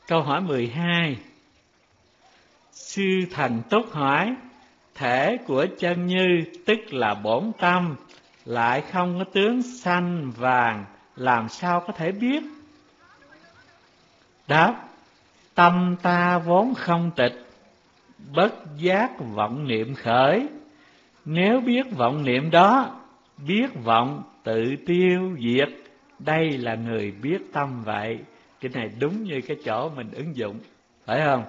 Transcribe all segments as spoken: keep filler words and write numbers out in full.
Câu hỏi mười hai. Sư thần túc hỏi: thể của chân như tức là bổn tâm, lại không có tướng xanh vàng, làm sao có thể biết? Đáp: tâm ta vốn không tịch, bất giác vọng niệm khởi. Nếu biết vọng niệm đó, biết vọng tự tiêu diệt, đây là người biết tâm vậy. Cái này đúng như cái chỗ mình ứng dụng, phải không?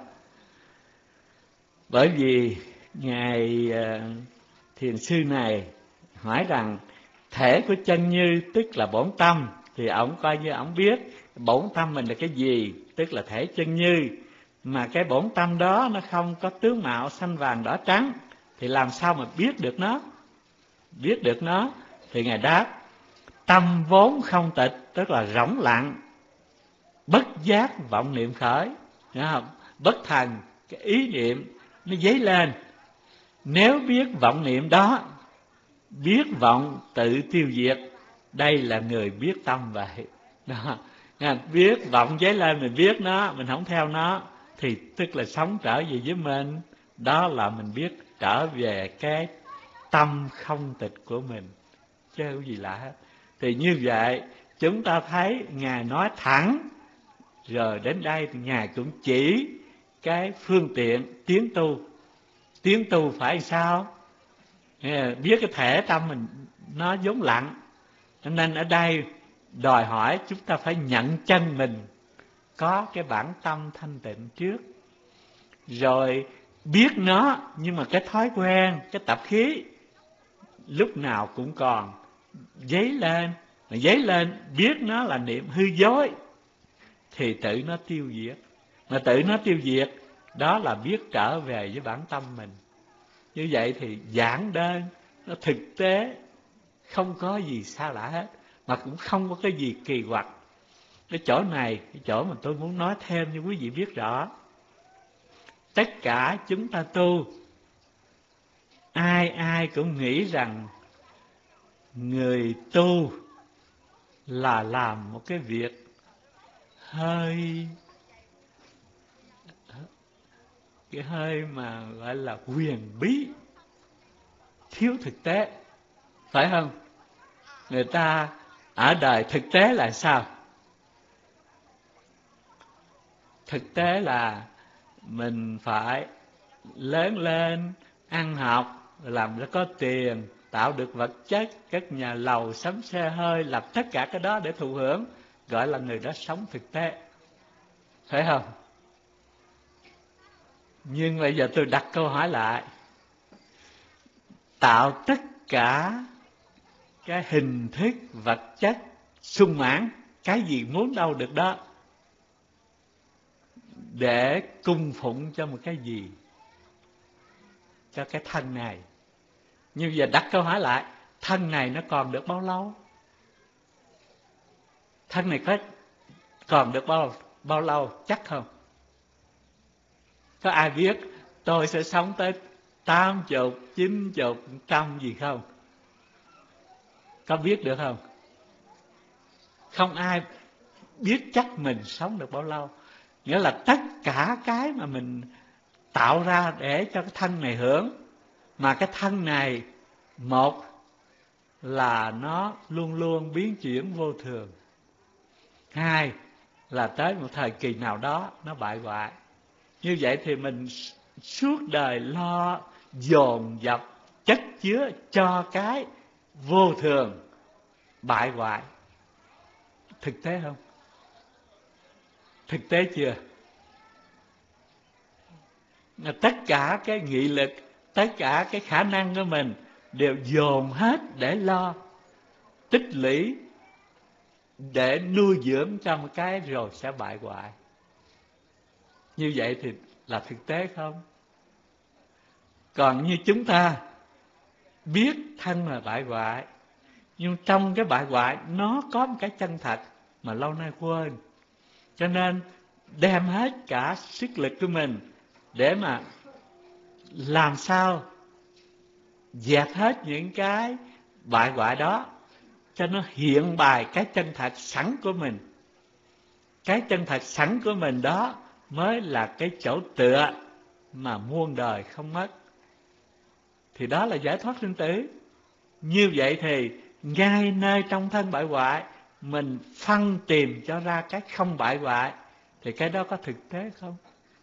Bởi vì ngài thiền sư này hỏi rằng thể của chân như tức là bổn tâm, thì ổng coi như ổng biết bổn tâm mình là cái gì, tức là thể chân như. Mà cái bổn tâm đó nó không có tướng mạo xanh vàng đỏ trắng, thì làm sao mà biết được nó? Biết được nó thì ngài đáp: tâm vốn không tịch, tức là rỗng lặng, bất giác vọng niệm khởi. Hiểu không? Bất thần, cái ý niệm nó dấy lên. Nếu biết vọng niệm đó, biết vọng tự tiêu diệt, đây là người biết tâm vậy. Đó. Biết vọng dấy lên, mình biết nó, mình không theo nó, thì tức là sống trở về với mình. Đó là mình biết trở về cái tâm không tịch của mình, chứ không có gì lạ hết. Thì như vậy chúng ta thấy Ngài nói thẳng, rồi đến đây thì Ngài cũng chỉ cái phương tiện tiến tu. Tiến tu phải sao? Biết cái thể tâm mình nó vốn lặng, cho nên ở đây đòi hỏi chúng ta phải nhận chân mình có cái bản tâm thanh tịnh trước, rồi biết nó. Nhưng mà cái thói quen, cái tập khí lúc nào cũng còn dấy lên. Mà dấy lên biết nó là niệm hư dối, thì tự nó tiêu diệt. Mà tự nó tiêu diệt, đó là biết trở về với bản tâm mình. Như vậy thì giản đơn, nó thực tế, không có gì xa lạ hết, mà cũng không có cái gì kỳ quặc. Cái chỗ này, cái chỗ mà tôi muốn nói thêm cho quý vị biết rõ. Tất cả chúng ta tu, ai ai cũng nghĩ rằng người tu là làm một cái việc hơi cái hơi mà gọi là huyền bí, thiếu thực tế, phải không? Người ta ở đời thực tế là sao? Thực tế là mình phải lớn lên, ăn học, làm cho có tiền, tạo được vật chất, các nhà lầu, sắm xe hơi, làm tất cả cái đó để thụ hưởng, gọi là người đó sống thực tế, phải không? Nhưng bây giờ tôi đặt câu hỏi lại: tạo tất cả cái hình thức vật chất sung mãn, cái gì muốn đâu được đó, để cung phụng cho một cái gì? Cho cái thân này. Như giờ đặt câu hỏi lại, thân này nó còn được bao lâu? Thân này có còn được bao bao lâu chắc không? Có ai biết tôi sẽ sống tới tám chục, chín chục, trăm gì không? Có biết được không? Không ai biết chắc mình sống được bao lâu. Nghĩa là tất cả cái mà mình tạo ra để cho cái thân này hưởng, mà cái thân này, một là nó luôn luôn biến chuyển vô thường, hai là tới một thời kỳ nào đó nó bại hoại. Như vậy thì mình suốt đời lo dồn dập chất chứa cho cái vô thường bại hoại. Thực tế không? Thực tế chưa? Tất cả cái nghị lực, tất cả cái khả năng của mình đều dồn hết để lo tích lũy, để nuôi dưỡng cho một cái rồi sẽ bại hoại. Như vậy thì là thực tế không? Còn như chúng ta biết thân là bại hoại, nhưng trong cái bại hoại nó có một cái chân thật mà lâu nay quên. Cho nên đem hết cả sức lực của mình để mà làm sao dẹp hết những cái bại hoại đó, cho nó hiện bài cái chân thật sẵn của mình. Cái chân thật sẵn của mình đó mới là cái chỗ tựa mà muôn đời không mất. Thì đó là giải thoát sinh tử. Như vậy thì ngay nơi trong thân bại hoại mình phân tìm cho ra cái không bại hoại, thì cái đó có thực tế không?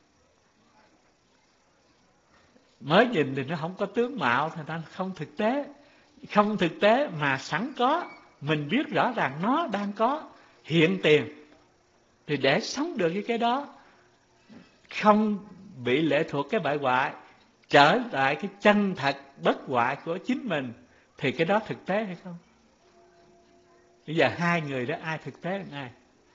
Mới nhìn thì nó không có tướng mạo, thì nó không thực tế. Không thực tế mà sẵn có, mình biết rõ ràng nó đang có, hiện tiền. Thì để sống được với cái đó, không bị lệ thuộc cái bại hoại, trở lại cái chân thật bất hoại của chính mình, thì cái đó thực tế hay không? Bây giờ hai người đó ai thực tế hơn ai?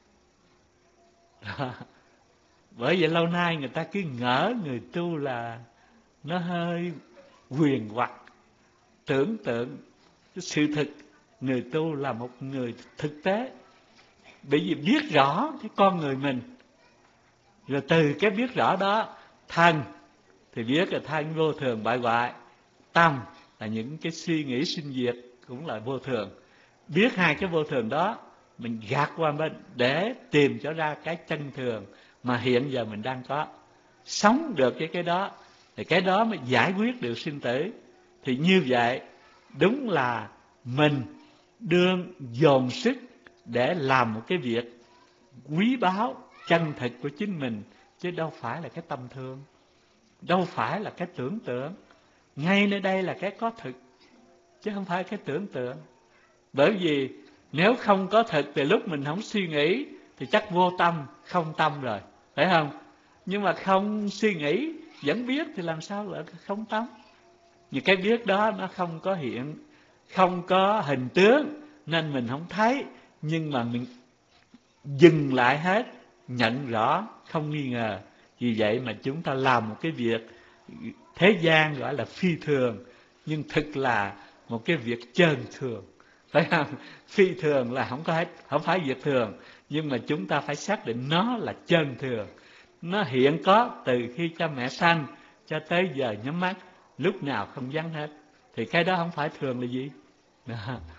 Bởi vậy lâu nay người ta cứ ngỡ người tu là nó hơi huyền hoặc, tưởng tượng. Sự thực, người tu là một người thực tế, bởi vì biết rõ cái con người mình. Rồi từ cái biết rõ đó, thân thì biết là thân vô thường bại hoại, tâm là những cái suy nghĩ sinh diệt cũng là vô thường. Biết hai cái vô thường đó, mình gạt qua bên để tìm cho ra cái chân thường mà hiện giờ mình đang có. Sống được với cái đó, thì cái đó mới giải quyết được sinh tử. Thì như vậy đúng là mình đương dồn sức để làm một cái việc quý báu chân thực của chính mình, chứ đâu phải là cái tâm thương, đâu phải là cái tưởng tượng. Ngay nơi đây là cái có thực, chứ không phải cái tưởng tượng. Bởi vì nếu không có thực thì lúc mình không suy nghĩ thì chắc vô tâm, không tâm rồi, phải không? Nhưng mà không suy nghĩ vẫn biết thì làm sao lại không tâm? Những cái biết đó nó không có hiện, không có hình tướng, nên mình không thấy. Nhưng mà mình dừng lại hết, nhận rõ, không nghi ngờ. Vì vậy mà chúng ta làm một cái việc thế gian gọi là phi thường, nhưng thực là một cái việc chân thường, phải không? Phi thường là không có hết, không phải việc thường, nhưng mà chúng ta phải xác định nó là chân thường. Nó hiện có từ khi cha mẹ sanh cho tới giờ nhắm mắt, lúc nào không vắng hết. Thì cái đó không phải thường là gì? Đó.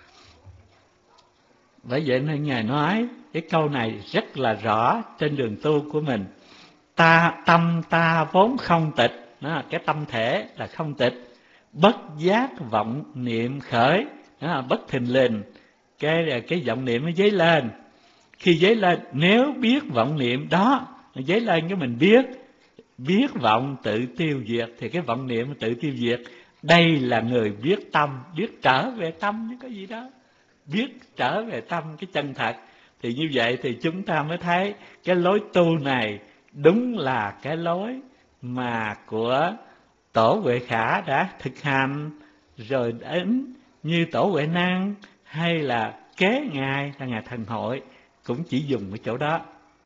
Bởi vậy nên Ngài nói cái câu này rất là rõ trên đường tu của mình. Ta tâm ta vốn không tịch, đó, cái tâm thể là không tịch, bất giác vọng niệm khởi, đó, bất thình lình cái cái vọng niệm nó dấy lên. Khi dấy lên, nếu biết vọng niệm đó dấy lên, cái mình biết biết vọng tự tiêu diệt, thì cái vọng niệm tự tiêu diệt. Đây là người biết tâm, biết trở về tâm chứ có gì đó, biết trở về tâm cái chân thật. Thì như vậy thì chúng ta mới thấy cái lối tu này đúng là cái lối mà của Tổ Huệ Khả đã thực hành, rồi đến như Tổ Huệ Năng hay là kế Ngài là Ngài Thần Hội cũng chỉ dùng cái chỗ đó.